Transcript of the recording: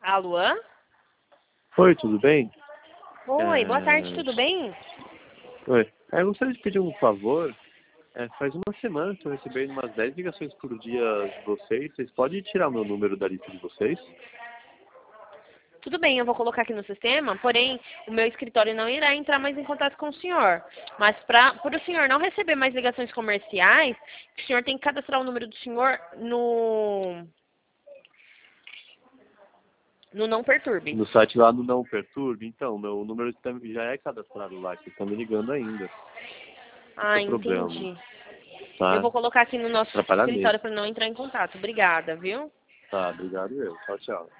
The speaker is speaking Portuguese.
Alô? Oi, tudo bem? Oi, boa tarde, tudo bem? Oi. Eu gostaria de pedir um favor. Faz uma semana que eu recebi umas 10 ligações por dia de vocês. Vocês podem tirar o meu número da lista de vocês? Tudo bem, eu vou colocar aqui no sistema, porém, o meu escritório não irá entrar mais em contato com o senhor. Mas para o senhor não receber mais ligações comerciais, o senhor tem que cadastrar o número do senhor no Não Perturbe. No site lá no Não Perturbe? Então, meu número já é cadastrado lá, que estão me ligando ainda. Ah, Esse é o problema, entendi. tá? Eu vou colocar aqui no nosso Atrapalhamento. escritório para não entrar em contato. Obrigada, viu? Tá, obrigado eu. Tchau, tchau.